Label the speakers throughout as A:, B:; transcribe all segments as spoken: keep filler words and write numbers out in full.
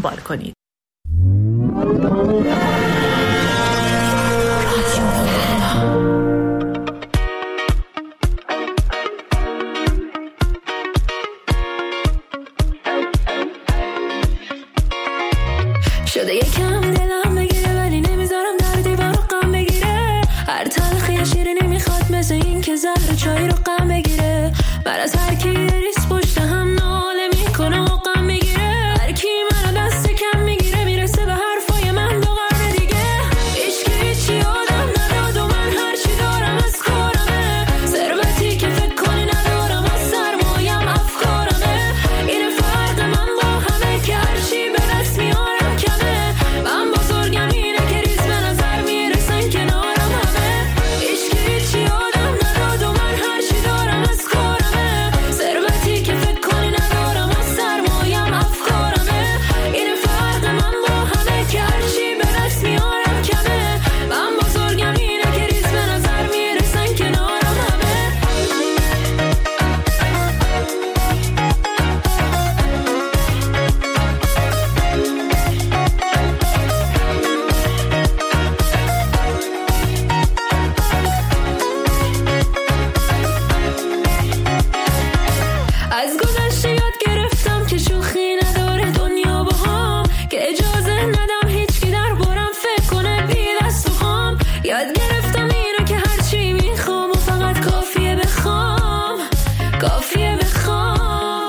A: دنبال کنید.
B: شده یکم دلم بگیره ولی نمیذارم در دیوار رو غم بگیره. هر تلخی شیرینی میخواد مثل این که زهر چای رو غم بگیره. من از هر کی ریس پشت هم ناله میکنه و غم میگیره. هر کی منو دست کم میگیره میرسه به حرفای من دو قرن دیگه. عشق هیچی آدم نداد و من هر چی دارم از کارمه. ثروتی که فکر کنی ندارم از سرمایم افکارمه. این فرق من با همه که هر چی به دست میارم کمه. من بزرگم اینه که ریز به نظر میرسن کنارم همه. عشق هیچی آدم نداد و من هر چی دارم از کارمه. ثروتی که فکر کنی ندارم از سرمایم افکارمه. این فرق من با همه که هر چی به دست میارم کمه. من بزرگم اینه که ریز به نظر میرسن کنارم همه. از گذشته یاد گرفتم که شوخی نداره دنیا با هم. که اجازه ندم هیچ کی در بارم فکر کنه بی دست و خام. یاد گرفتم اینو که هرچی میخوام و فقط کافیه بخوام. کافیه بخوام.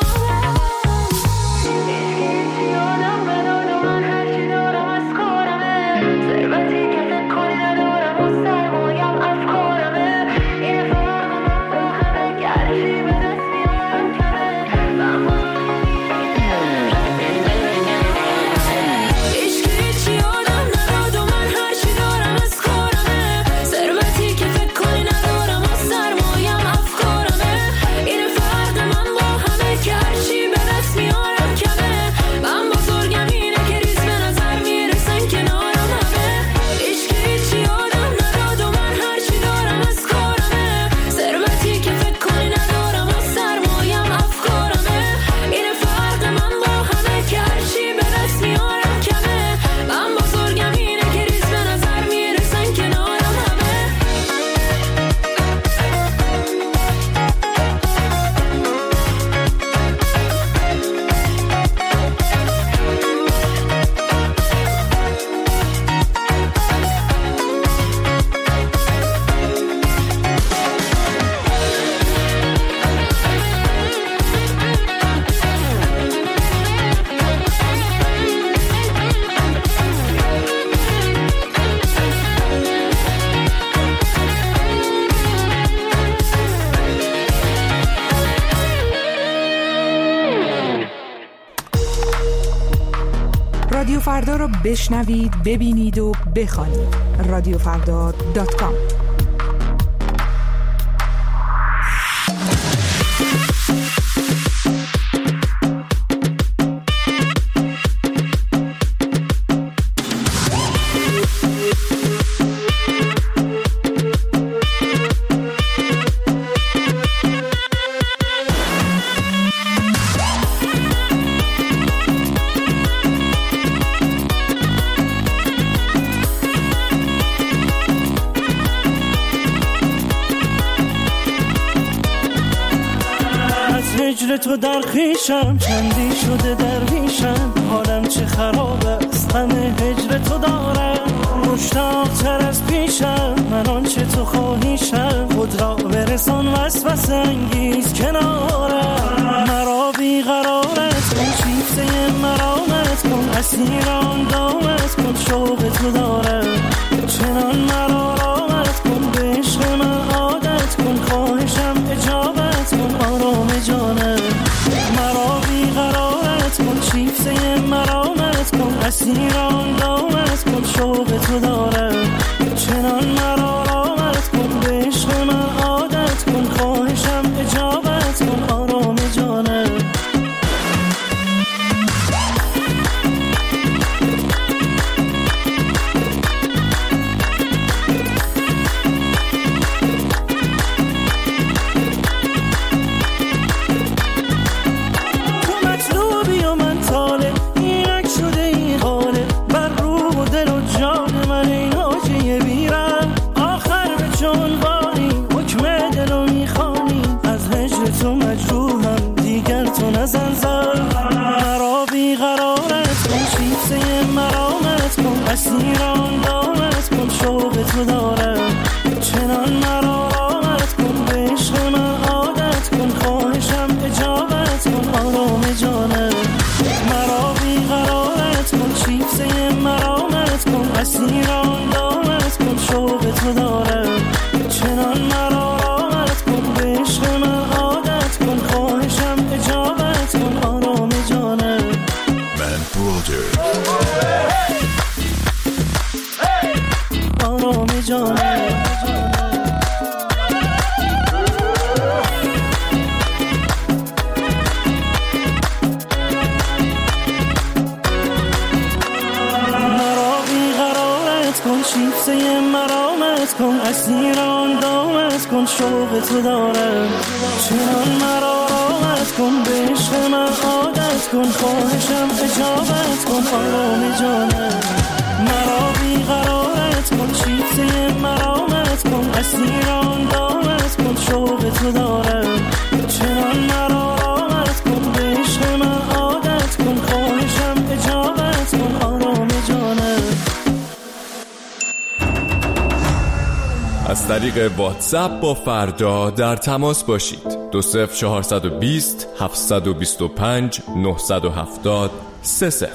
B: هیچی آدم نداد و من هرچی دارم از کارمه. ثروتی که فکر کنی ندارم و سرمایم افکارمه. این فرق من با همه که هرچی به دست میارم کمه. من عشق هیچی آدم نداد و من هرچی دارم از کارمه. ثروتی که فکر کنی ندارم و سرمایم افکارمه. این فرق من با همه که هرچی به دست میارم کمه. من بزرگم اینه که ریز به نظر میرسن کنارم همه. عشق هیچی آدم نداد و من هرچی دارم از کارمه. ثروتی که فکر کنی ندارم و سرمایم افکارمه. این فرق من با همه که هرچی به دست میارم کمه. من بزرگم اینه که ریز به نظر میرسن کنارم همه.
C: رادیو فردا رو بشنوید، ببینید و بخوانید. رادیو فردا دات کام.
D: هجر تو در خیشم چندی شده درویشم. حالم چه خراب است غم هجر تو دارم. مشتاق تر از پیشم من آنچه تو خواهیشم. خود را برسان وسوسه انگیز کنارم. مرا بیقرارت کن شیفته مرامت کن. اسیر آن دامت کن شوق تو دارم. چنان مرا رامت کن به عشق من عادت کن. خواهشم اجابت کن آرام جانم. مرا بیقرارت کن شیفته مرامت کن. اسیر آن دامت کن شوق تو دارم. چنان مرا رامت کن به عشق من عادت کن. خواهشم اجابت کن آرام جانم. تو مطلوبی و من طالب. اینک شده اسیران دامت کن شوق تو دارم چنان مرا راحت کن به عشق من عادت کن خواهشم اجابت کن آرام جانم مرا بیقرارت کن چیزه مرامت کن اسیران دامت کن شوق تو دارم چنان مرا راحت کن به عشق من عادت کن خواهشم اجابت کن آرام جانم
A: من برادر
D: آرام جانم شیفته مرامت کن اسیران دامت کن شوق تو دارم چنان مرا راحت کن به عشق من عادت کن خواهشم اجابت کن آرام جانم مرا بیقرارت کن شیفته مرامت کن اسیران دامت کن شوق تو دارم چنان مرا راحت کن به عشق من عادت کن خواهشم اجابت کن آرام جانم.
E: از طریق واتساپ با فردا در تماس باشید. دو صفر چهارصد و بیست هفتصد و بیست و پنج نهصد و هفتاد سه صفر.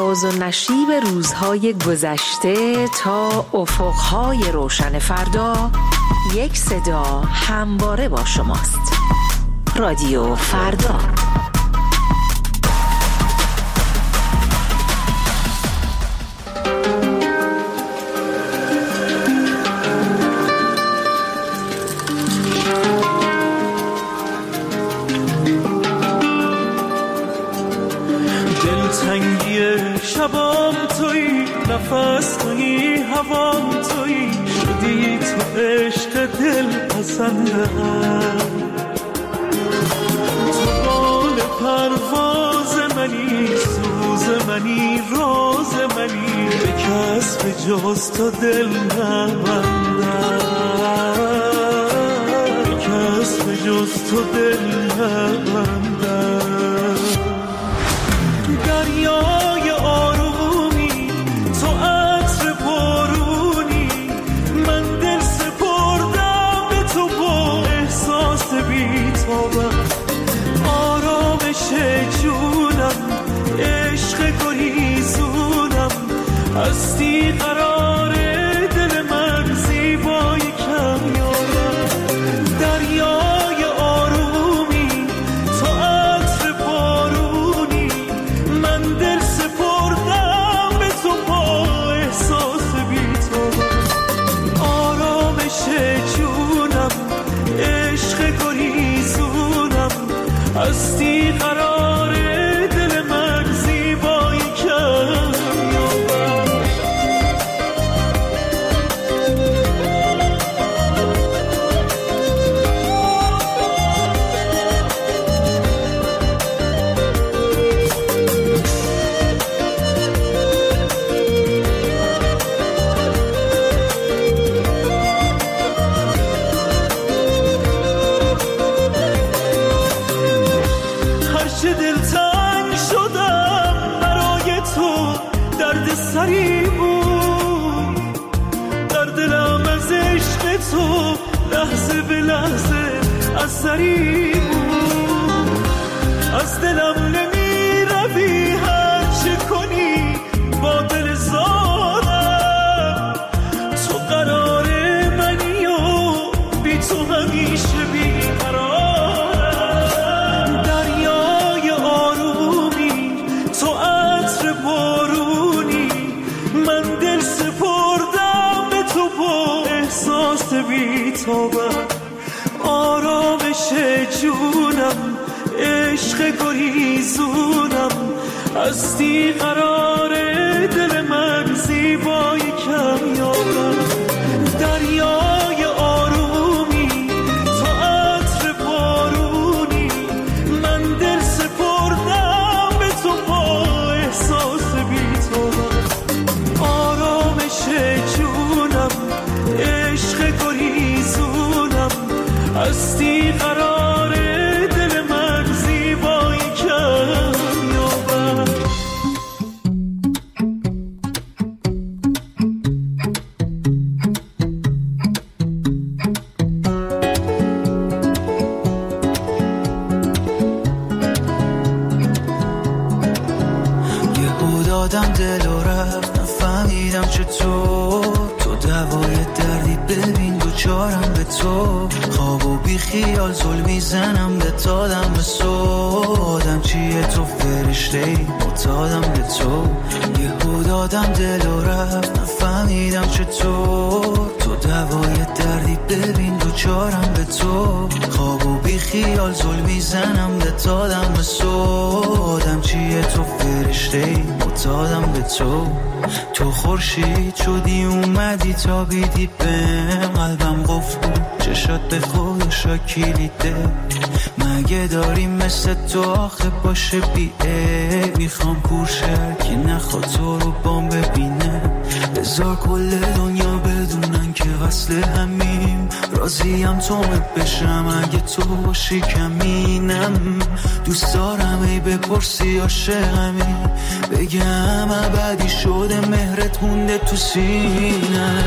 F: فراز و نشیب روزهای گذشته تا افقهای روشن فردا، یک صدا همواره با شماست. رادیو فردا.
D: شبام تویی، نفس تویی، هوام تویی، شدی تو عشق دل پسندم. تو بال پرواز منی، سوز منی، راز منی، به کس به جز تو دل نبندم، به کس به جز تو دل نبندم. دریای آرومی، تو عطر بارونی، من دل سپردم به تو با احساس بی‌تابم. آرامش جونم، عشق گریزونم، هستی قرار دل من، زیبای کمیارم. دریای آرومی، تو عطر بارونی، من دل سپردم به تو با احساس بی‌تابم. آرامش جونم، عشق گریزونم، هستی قرار دل من، زیبایی کمیابم. هرچه دلتنگ شدم برای تو، درد سری بود در دلم، از عشق تو لحظه به لحظه اثری بود. از دلم نمی روی، هر چه کنی با دل زارم. تو قرار منی و بی تو همیشه بی قرارم. دریای آرومی، تو عطر بارونی، من دل سپردم به تو با احساس بی‌تابم. آرامش جونم، عشق گریزونم، هستی قرار دل من، زیبای کمیابم. دریای آرومی، تو عطر بارونی، من دل سپردم به تو با احساس بی‌تابم. آرامش جونم، عشق گریزونم، هستی قرار دل من، زیبایی کمیابم.
G: یهو دادم دل و رفت، نفهمیدم چطور تو دوای دردی، ببین دوچارم به تو. خواب و بی خیال زل میزنم به تادم به صبح. آدم چیه تو فرشته‌ای، معتادم به تو. یهو دادم دل و رفت، نفهمیدم چطور تو دوای دردی، ببین دوچارم به تو. خواب و بی خیال زل میزنم به تادم به صبح. آدم چیه تو فرشته‌ای، معتادم به تو. تو خورشید شدی اومدی تا بیدی بهم، قلبم قفل بود چشات به خود شاکیلیده. مگه داریم مثل تو آخه باشه بی عیب؟ میخوام کورشه که نخواد تو رو بام ببینه. بذار کل دنیا بدونن که وصل همیم، راضیم تو بشم اگه تو باشی کمینم. دوست دارم ای بپرسی عاشقمی، بگم ابدی شده مهرت مونده تو سینم.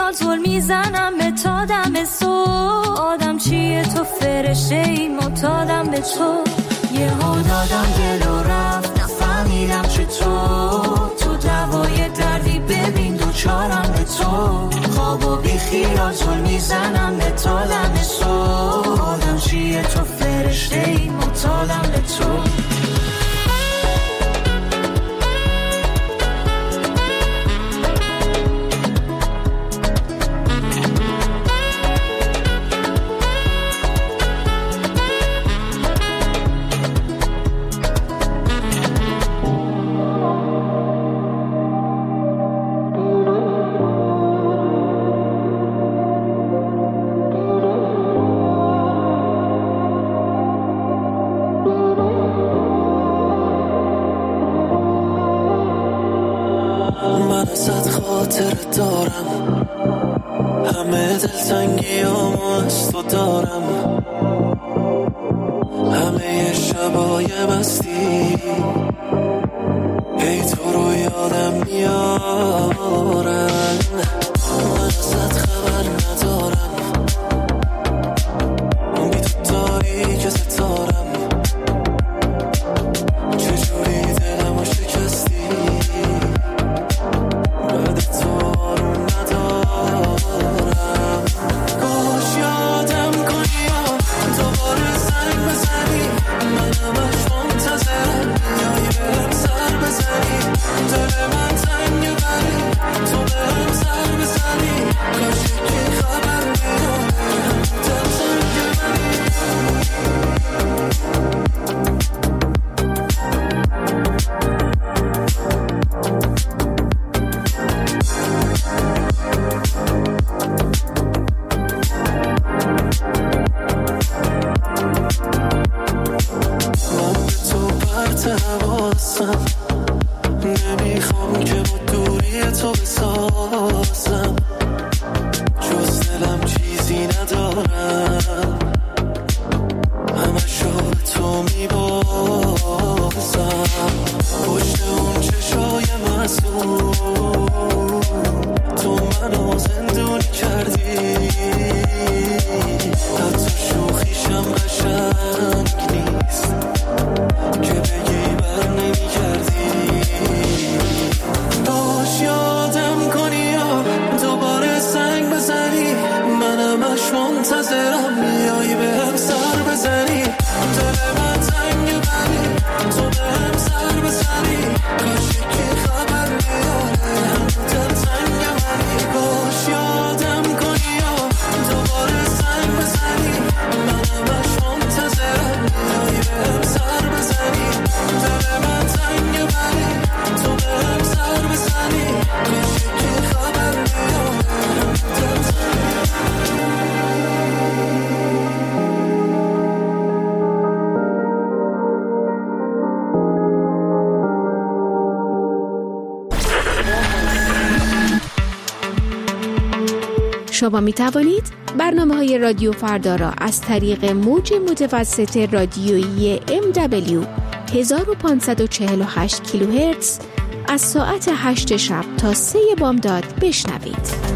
B: خیال زل میزنم به تا دم صبح. آدم چیه تو فرشته ای معتادم به تو. یه ها دادم دل و رفت نفهمیدم چطور. تو دوای دردی ببین دوچارم به تو. خواب و بی خیال زل میزنم به تا دم صبح. آدم چیه تو فرشته ای معتادم به تو.
H: خاطر دارم همه دلتنگیامو از تو دارم. همه شبای مستی ای تو رو یادم میارن. من ازت خبر ندارم بی تو تاریک ستارم. چجوری دلمو شکستی نمیخوام که با دوری تو بسازم. جز دلم چیزی ندارم همه شو به تو میبازم. پشت اون چشای معصوم تو منو زندونی کردی. حتی شوخیشم قشنگ نیست که بگی بر نمی کردی. باش یادم کنی یا دوباره سنگ بزنی. منم اش منتظرم میایی به هم سر بزنی. دل من تنگ بری تو به هم سر بزنی. کاش یکی خبر بیاره هم دل تنگ منی. باش یادم کنی یا دوباره سنگ بزنی. منم اش منتظرم میایی به هم سر بزنی. دل من تنگ بری تو به هم سر بزنی. کاش یکی خبر بیاره هم دل تنگ.
I: شما می توانید برنامه های رادیو فردا را از طریق موج متوسط رادیویی ام دبلیو هزار و پانصد و چهل و هشت کیلوهرتز از ساعت هشت شب تا سه بامداد بشنوید.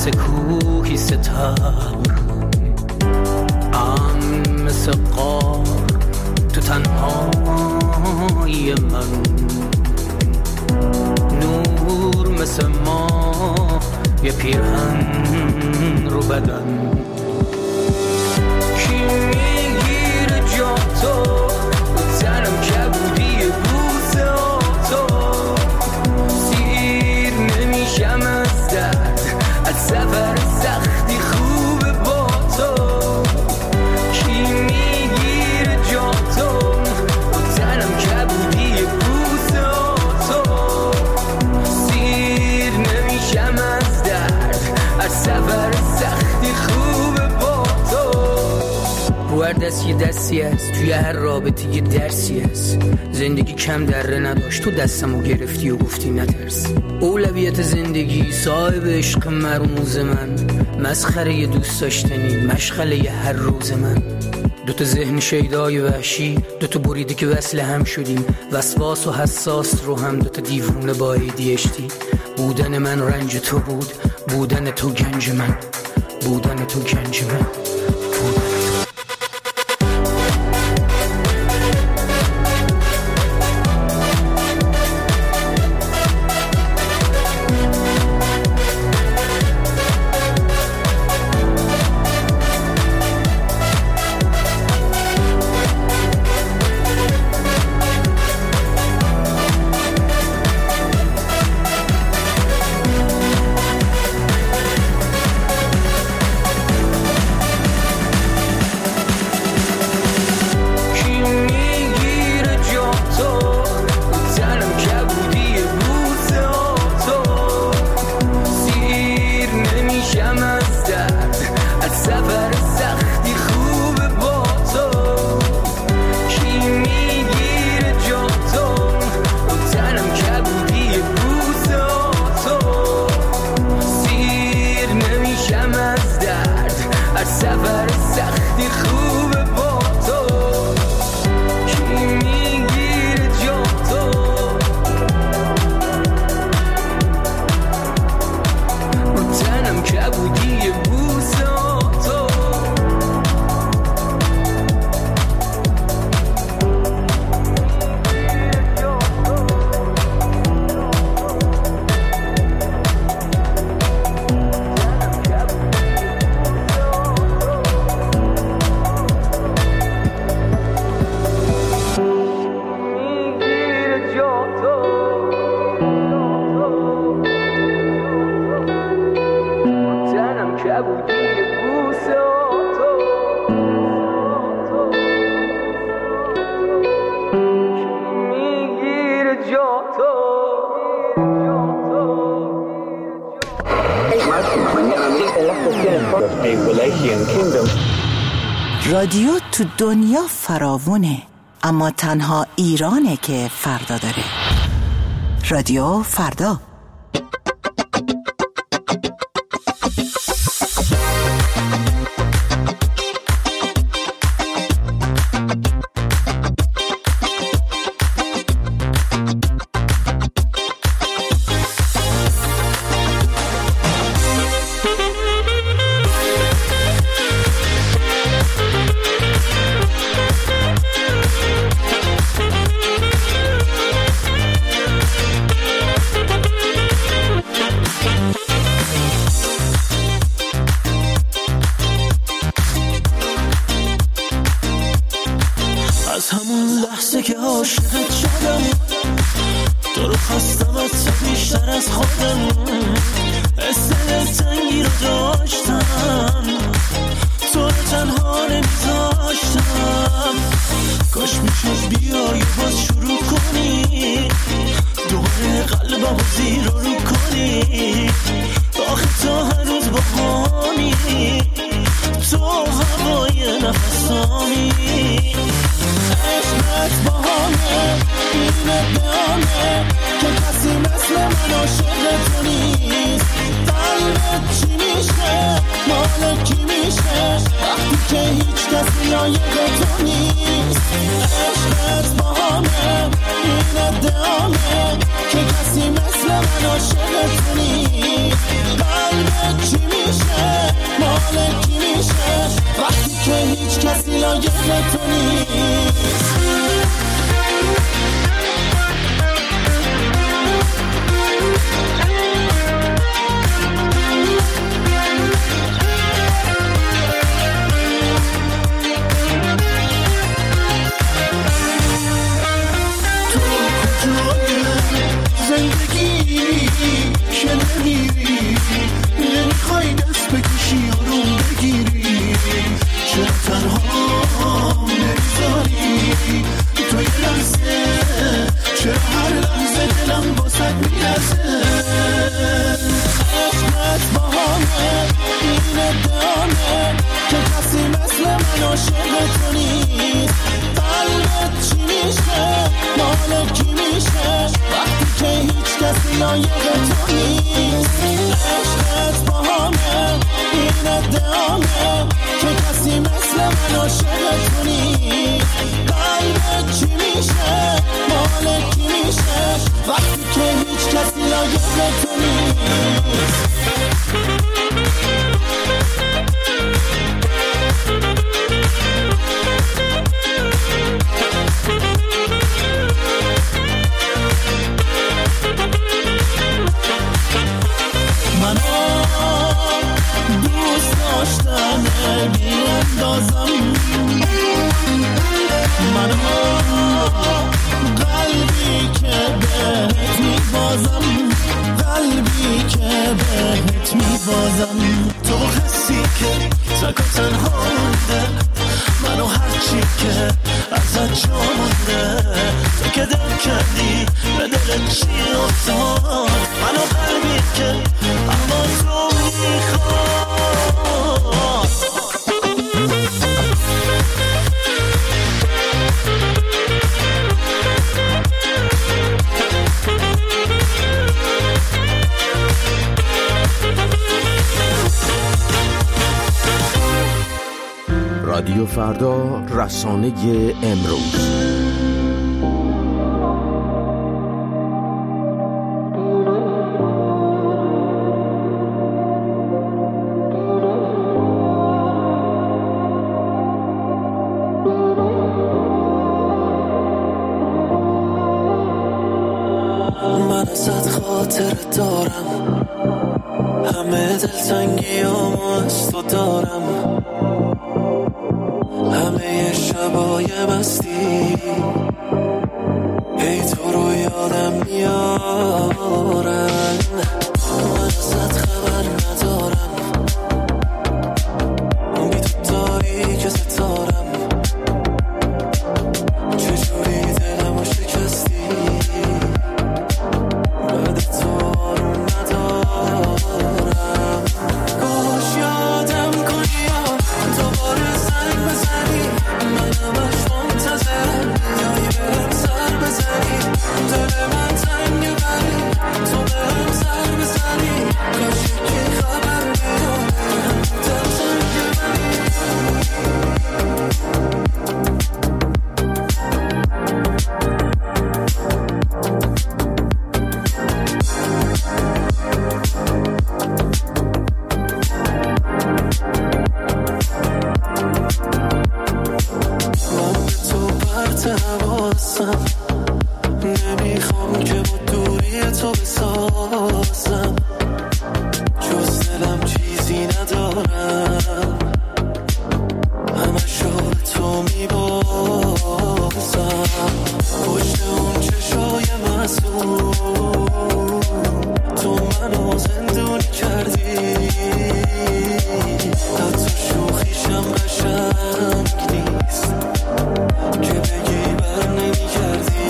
G: مثل کوهی ستبر ام مثل قار تو تنهایی من نور مثل ما یه پیرهن رو بدن کی میگیره جا تو تنم کبودی بوسه تو سیر نمیشم از درد از سفر سختی خوبه با تو کی میگیره جا تو تنم کبودی بوسه تو سیر نمیشم از درد از سفر سختی خوبه با تو رو هر دست یه دستی هست توی هر رابطه یه درسی هست زندگی کم دره نداشت تو دستمو گرفتی و گفتی نترس اولویت زندگی صاحب عشق مرموز من مسخره یه دوست داشتنی مشغله یه هر روز من دوتا ذهن شیدای وحشی دوتا بریده که وصل هم شدیم وسواس و حساس رو هم دوتا دیوونه با ایدیشتی بودن من رنج تو بود بودن تو گنج من بودن تو گنج من بودن
J: رادیو تو دنیا فراوونه اما تنها ایرانه که فردا داره. رادیو فردا.
H: که کسی مثل من عاشق تو نیست قلبت چی مال کی میشه وقتی که هیچ کسی لایق تو نیست.
K: زندگی که نمیری نمیخوای دست بکشی آروم بگیری چرا تنها نمیذاری تو یه لحظه چرا هر لحظه دلم باسد میرسه عشقت با همه این ادامه که کسی مثل من عاشق تو نیست. قلبت چی میشه مال کی میشه وقتی که هیچ کسی لایق تو نیست. عشقت با همه این ادامه که کسی مثل من عاشق تو نیست. قلبت چی میشه مال کی میشه وقتی که هیچ کسی لایق تو نیست. دوست داشتم بیاندازم منو قلبی که بهت میبازم قلبی که بهت میبازم تو حسی که تک و تنها مونده منو هرچی که ازت جامونده تو که دل کردی به دل چی افتاد منو قلبی که اما تو میخواد.
L: رادیو فردا، رسانه امروز.
H: من ازت خاطر دارم همه دلتنگیامو از تو دارم همه شبای مستی ای تو رو یادم میارن. من ازت خبر ندارم بی تو تاریک ستارم چجوری دلمو شکستی بعد تو آروم ندارم. کاش یادم کنی یا دوباره زنگ بزنی منم از منتظرم بیایی بهم سر بزنی دل من تنگه ولی تو بهم سر بزنی کاش یکی خبر بیاره دل تنگه ولی نمیخوام که با دوری تو بسازم جز دلم چیزی ندارم همه شو تو میبازم پشت اون چشای معصوم تو منو زندون کردی حتی شوخیشم قشنگ نیست که بگی بر نمی کردی.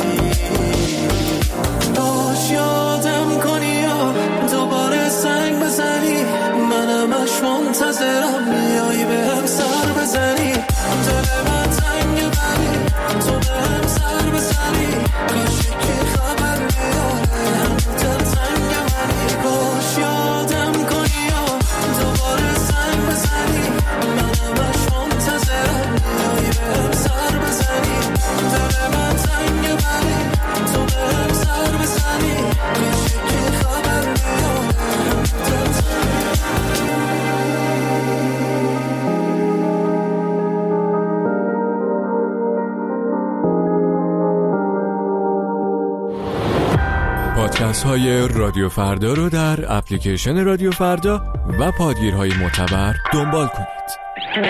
H: داش یادم کنی یا دوباره زنگ بزنی منمش منتظرم بیایی بهم سر بزنی دل من تنگه ولی تو بهم سر بزنی کاش یکی خبر بیاره هم دل تنگه ولی کاش یادم کنی یا دوباره زنگ بزنی منمش منتظرم بیایی بهم سر بزنی دل من تنگه ولی تو بهم سر بزنی کاش یکی خبر بیاره هم دل تنگه.
E: پادکست های رادیو فردا رو در اپلیکیشن رادیو فردا و پادگیرهای معتبر دنبال کنید.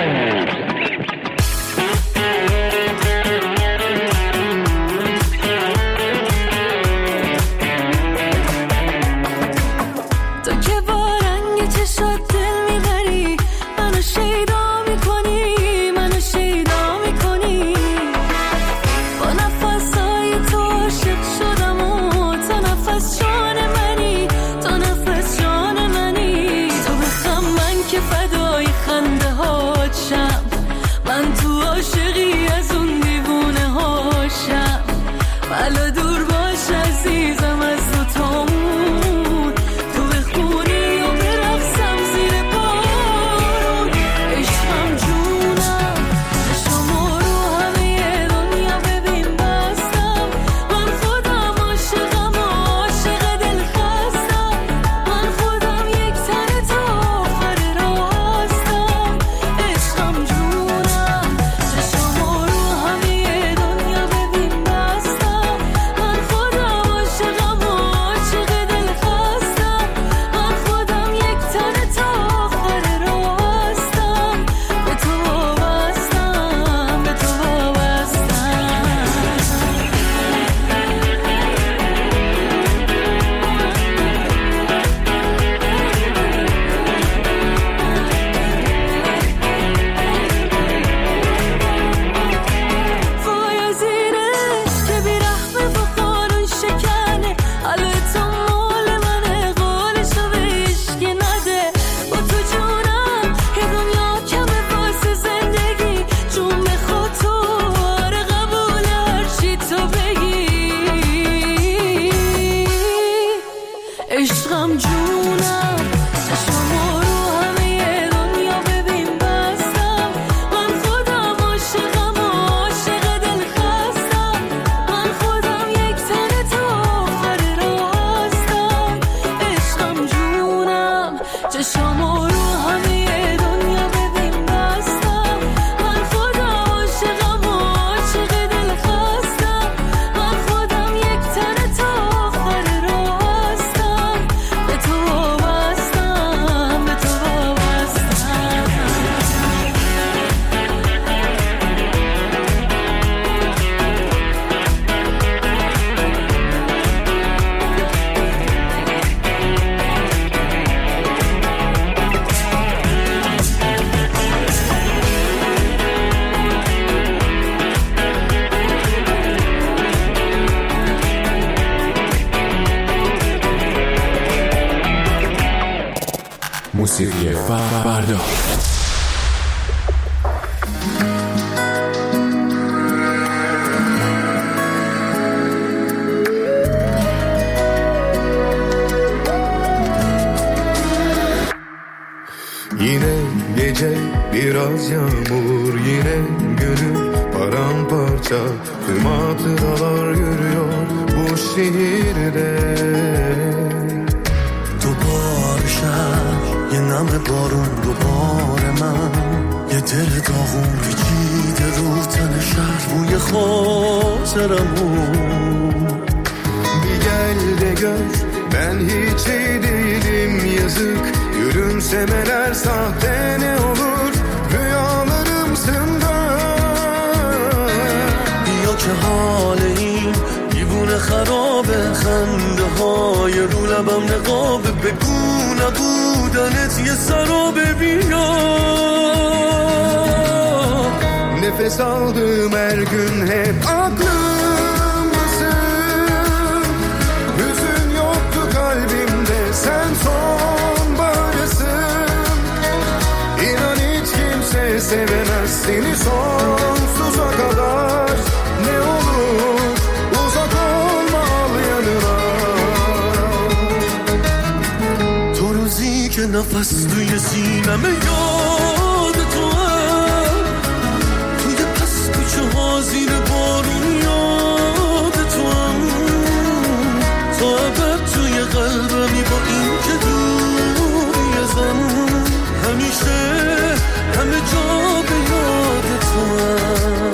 E: موسیقی فردا.
M: Yine gece biraz yağmur, yine gönül paramparça, tüm hatıralar yürüyor bu şehirde.
H: دوباره شب یه نم بارون دوباره من یه دل داغون پیچیده رو تن شهر بوی خاطرمون
M: Bir gel de gör ben hiç iyi değilim yazık, gülümsemeler sahte ne olur rüyalarımsın da.
H: بیا که حال این دیوونه خرابه، خنده های رو لبم نقابه، بگو نبودنت یه سرابه. بیا
M: Nefes aldığım her gün hep aklımdasın, hüzün yoktu kalbimde, sen sonbaharsın. İnan hiç kimse sevemez seni sonsuza kadar, ne olur uzak olma al yanına.
H: تو روزی که نفس توی سینمه یاد تو هم، توی پس کوچه ها زیر بارون یاد تو هم، تا ابد توی قلبمی با این که دوری ازم، همیشه همه جا به یاد تو هم.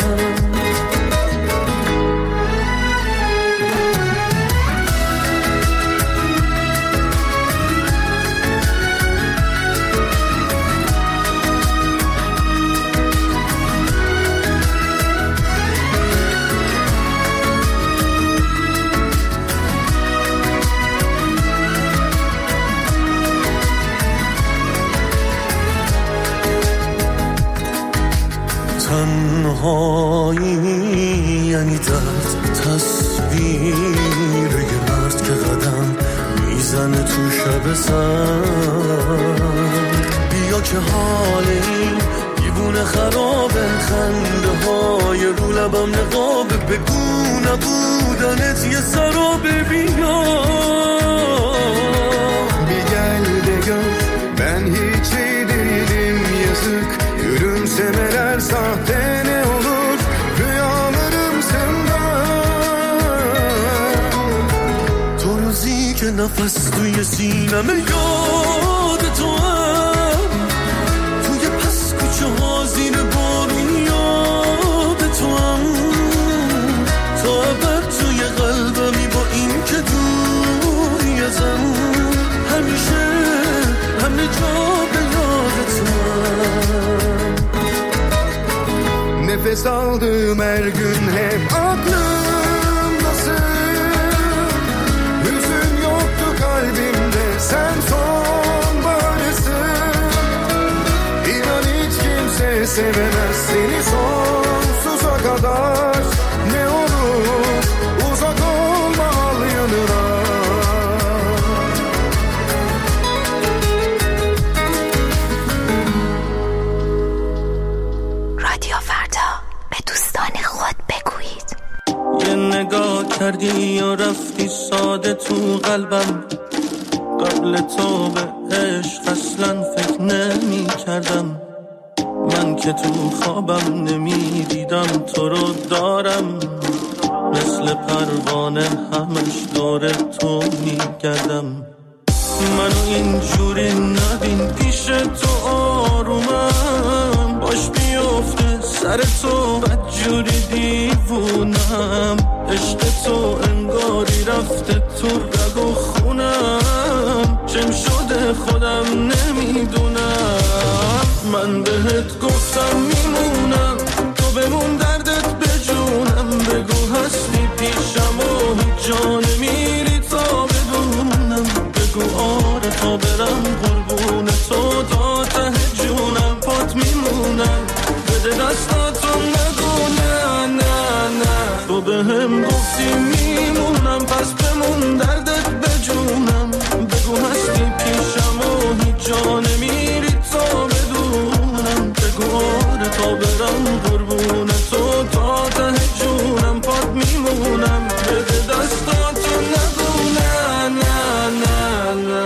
H: تنهایی یعنی درد، تصویر یه مرد که قدم میزنه تو شب سر. بیا که حال این دیوونه خرابه، خنده های رو لبم نقابه، بگو نبودنت یه سرابه. بیا
M: bir gel de gör, ben hiç iyi değilim yazık. Gülümsemeler sahte ne olur, rüyalarım senden.
H: تو روزی که نفس توی سینمه یاد تو هم، توی پس کوچه ها زیر بارون یاد تو هم، تا ابد توی قلبمی با این که دوری ازم، همیشه همه جا به یاد تو هم.
M: Nefes aldığım her gün hep aklımdasın. Hüzün yoktu kalbimde, sen sonbaharsın. İnan hiç kimse sevemez seni sonsuza kadar. Ne olur uzak olma, al yanına.
F: رادیو فردا، به دوستان خود بگویید.
D: یه نگاه کردی یا رفتی ساده تو قلبم، قبل تو به عشق اصلا فکر نمی کردم. من که تو خوابم نمی دیدم تو رو دارم، مثل پروانه همش دور تو می گردم. منو اینجوری ندین پیش تو آرومم، باش بیفته سر تو بدجوری دیوونم. عشق تو انگاری رفته تو رگ و خونم، چم شده خودم نمیدونم. من بهت گفتم میمونم، تو بمون دردت بجونم. بگو هستی پیشم و هیچ جا نمیری تا بدونم. بگو آره تا برم قربون تو تا ته جونم. پات میمونم بده دستاتو نگو نه نه نه. تو به هم گفتی میمونم پس بمون دردت بجونم. بگو هستی پیشم و هیچ جا نمیری تا بدونم. بگو آره تا برم قربون تو تا ته جونم. پات میمونم بده دستاتو نگو نه نه نه نه.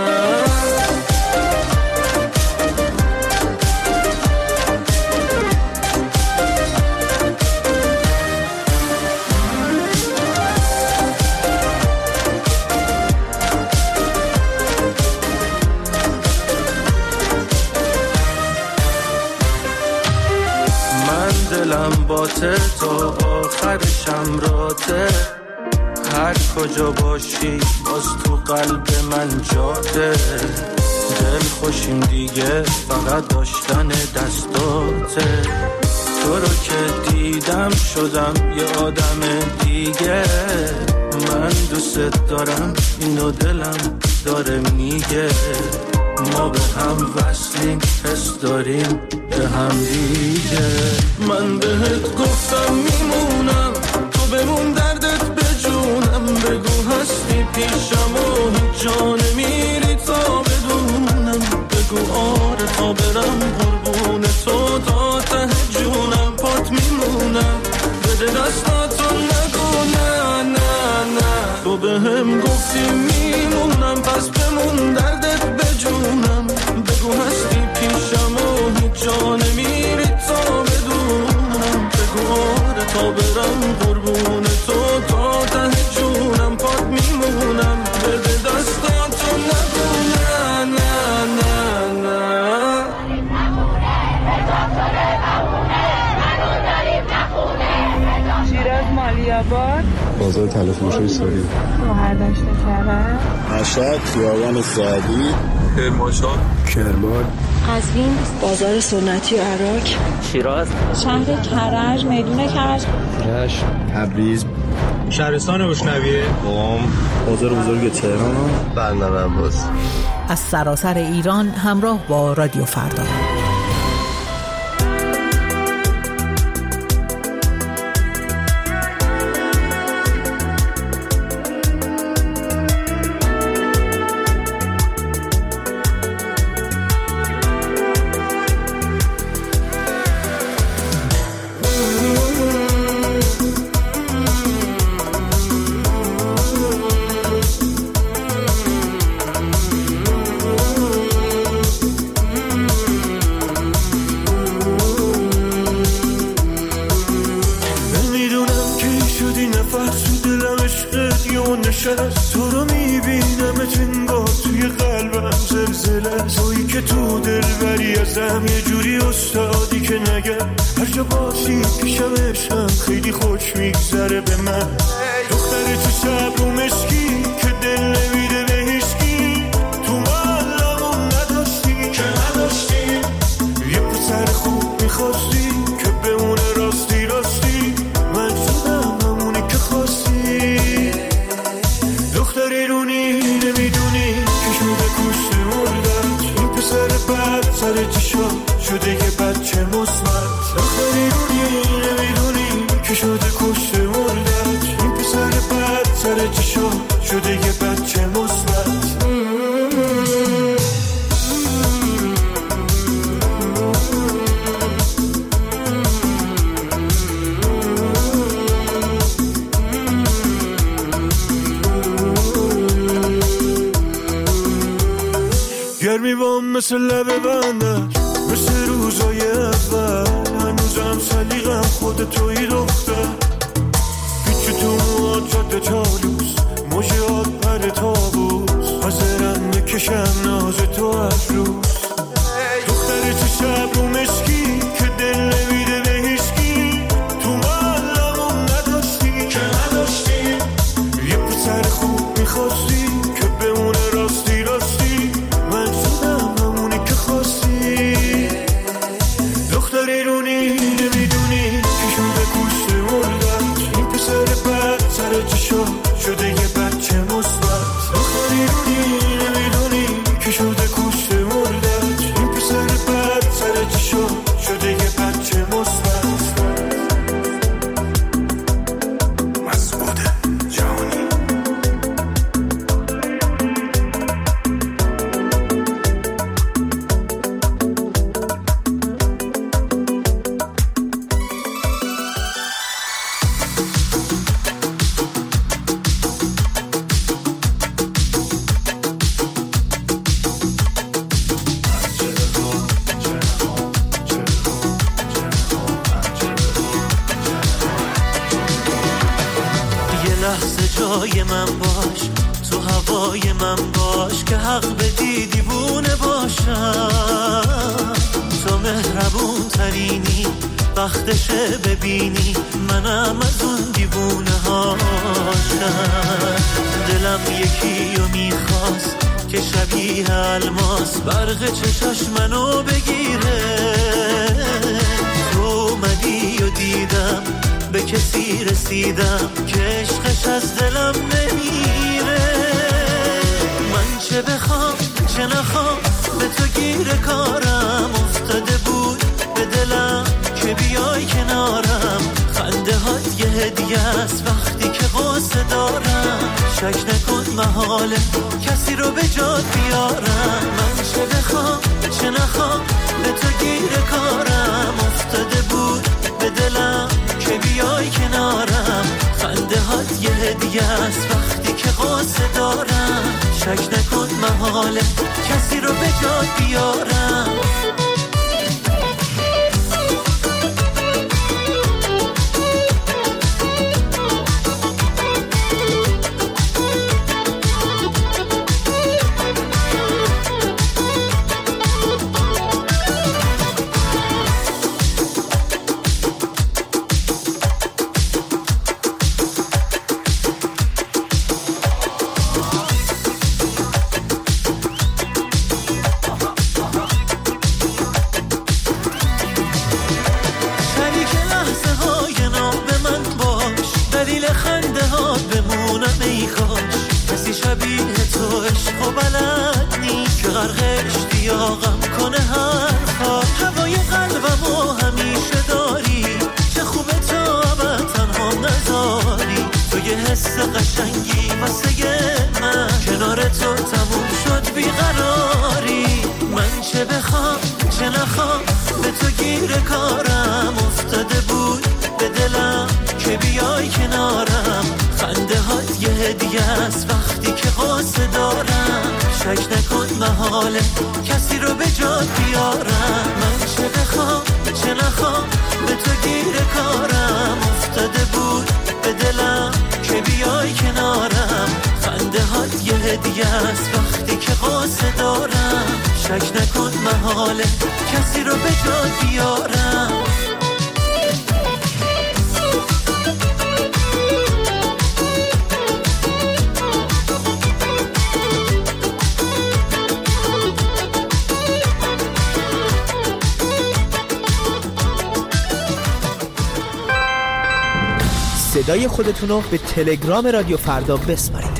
D: دلم باته تا آخرشم راته، هر کجا باشی باز تو قلب من جاده. دل خوشیم دیگه فقط داشتن دستاته. تو رو که دیدم شدم یه آدم دیگه. من دوست دارم اینو دلم داره میگه. ما به هم وصلیم حس داریم به هم دیگه. من بهت گفتم میمونم، تو بمون دردت بجونم. بگو هستی پیشم و هیچ جا نمیری تا بدونم. بگو آره تا برم قربون تو تا ته جونم. پات میمونم بده دستاتو نگو نه نه نه. تو به هم گفتی میمونم پس بمون دردت بجونم. بگو هستی پیشم و هیچ جا نمیری تا بدونم. بگو آره تا برم قربون تو تا ته جونم. پات میمونم بده دستاتو نگو نه نه نه نه.
C: شیراز مالیاباد،
N: بازار تلفروشی ساری،
C: شهرداشت کرد،
N: مشهد، خیابان سعدی،
E: کرمانشاه،
N: کرمان،
O: قزوین، بازار سنتی عراق،
P: شیراز،
O: شهر کرج، میدون کرج،
N: رشت، تبریز،
Q: شهرستان بشنویه،
N: قم، بازار بزرگ تهران،
Q: بندر عباس.
R: از سراسر ایران همراه با رادیو فردا.
H: نشست. تو رو میبینمت انگار توی قلبم زلزله، تویی که تو دل بری ازم یه جوری استادی که نگم. هر جا باشی پیشم عشقم خیلی خوش میگذره به من. دختر تو صبر و مسکی که دل نمیده به هیچکی، تو معلمون نداشتی که نداشتی. یه پسر خوب میخواستی که بمونه راستی راستی، من شدم همونی که خواستی. دختر ایرونی نمیدونی که شده کشت مردت، این پسر بد سر چشا شده یه بچه مثبت. دختر ایرونی نمیدونی که شده کشت مردت، این پسر بد سر چشا شده یه بچه مثبت. گرمی بام مثل لب بندش، مثل روزای اول. هنوزم سلیقم خود توی دختر، پیچ تو مواد جاده چالوس، موجات پر تابوس، حاضرم بکشم ناز تو از روز. دختر تو صبر و مسکی که دل نمیده به هیچکی، تو معلمون نداشتی که نداشتی. یه پسر خوب میخواستی که بمونه راستی راستی، من شدم همونی که خواستی. دختر ایرونی نمیدونی که شده کشت مردت، این پسر بد سر چشا شده یه بچه مثبت. دختر ایرونی نمیدونی که شده کشت مردت، این پسر بد سر چشا شده یه بچه مثبت. مسعود جانی.
G: جای من باش، تو هوای من باش، که حق بدی دیوونه باشم. تو مهربون ترینی، وقتشه ببینی منم از اون دیوونه هاشم. دلم یکی رو میخواست که شبیه الماس، برق چشاش منو بگیره. تو اومدی و دیدم به کسی رسیدم که عشقش از دلم نمیره. من چه بخوام چه نخوام به تو گیر کارم افتاده بود به دلم که بیای کنارم. خنده هات یه هدیه است وقتی که قصه دارم، شک نکن محاله کسی رو به جات بیارم. من چه بخوام چه نخوام به تو گیر کارم افتاده بود به دلم که بیای کنارم. خنده هات یه هدیه است وقتی که قصه دارم، شک نکن محاله کسی رو به جات بیارم. کسی رو به جات بیارم. من چه بخوام چه نخوام به تو گیر کارم افتاده بود به دلم که بیای کنارم. شک نکن محاله کسی رو به جا بیارم.
P: صدای خودتون رو به تلگرام رادیو فردا بسپارید.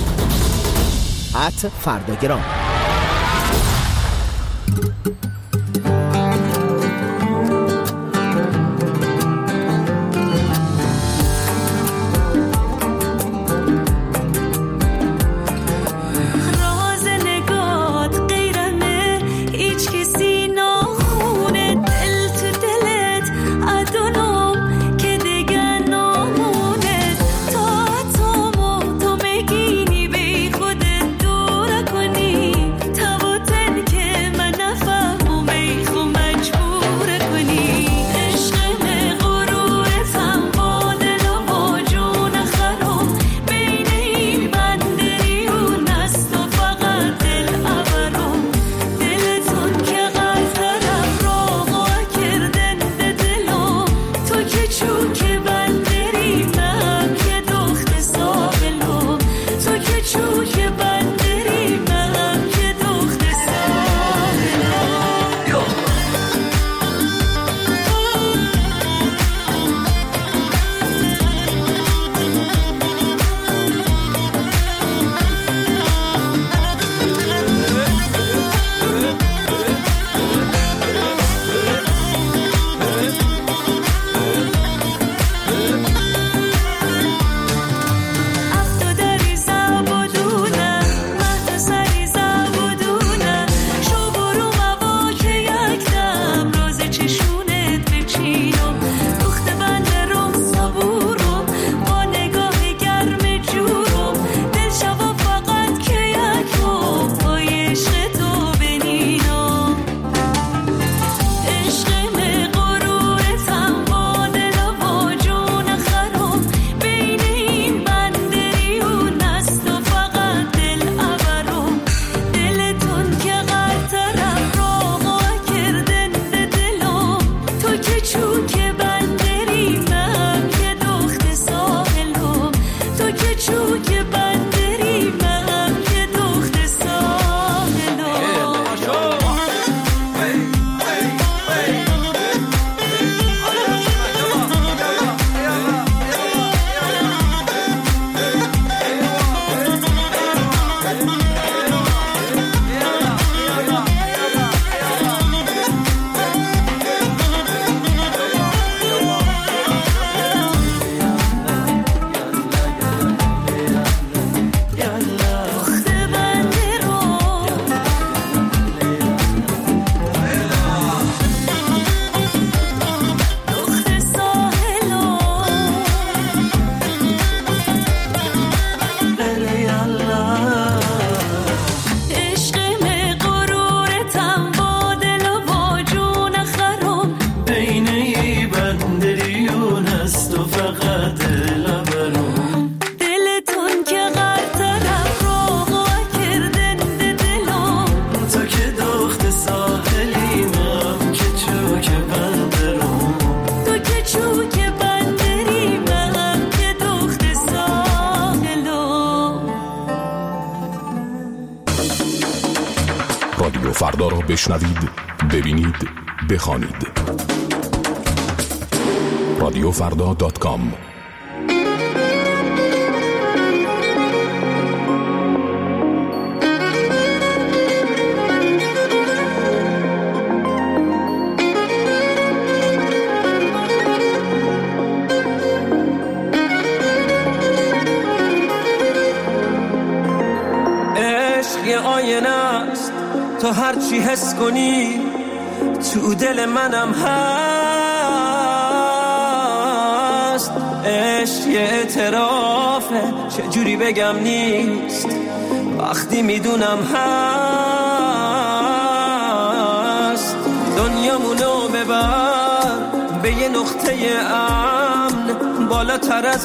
P: ات فرداگرام.
A: رادیو فردا را بشنوید، ببینید، بخوانید. رادیو فردا دات کام.
S: تو هر چی حس کنی تو دل منم هست. عشق یه اعترافه، چجوری بگم نیست وقتی میدونم هست. دنیامونو ببر به یه نقطه امن، بالاتر از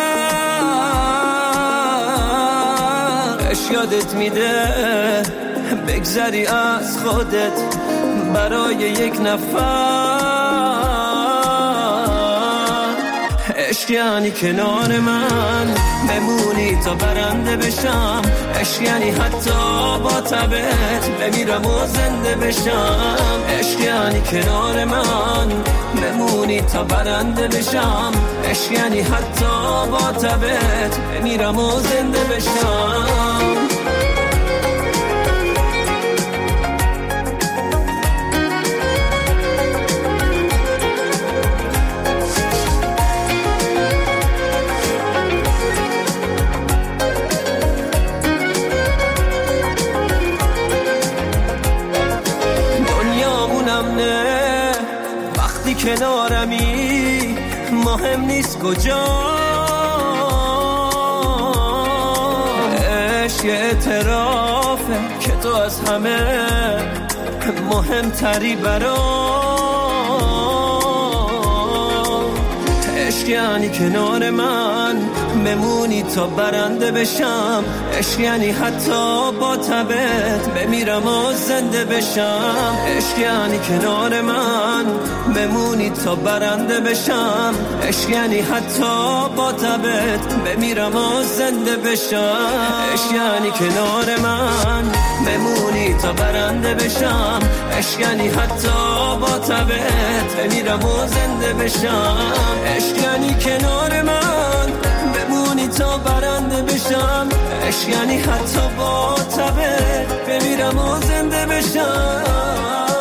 S: خطر. عشق یادت میده بگذری از خودت برای یک نفر. عشق یعنی کنار من بمونی تا برنده بشم، عشق یعنی حتی با تبت بمیرم و زنده بشم. عشق یعنی کنار من بمونی تا برنده بشم، عشق یعنی حتی با تبت بمیرم و زنده بشم. کنارمی مهم نیست کجا، عشق اعترافه که تو از همه مهمتری برام. عشق یعنی کنار من بمونی تا برنده بشم، عشق یعنی حتی با تبت بمیرم و زنده بشم. عشق یعنی کنار من بمونی تا برنده بشم، عشق یعنی حتی با تبت بمیرم و زنده بشم. عشق یعنی کنار من بمونی تا برنده بشم، عشق یعنی حتی با تبت بمیرم و زنده بشم. عشق یعنی کنار من بمونی تا برنده بشم، عشق یعنی حتی با تبت بمیرم و زنده بشم.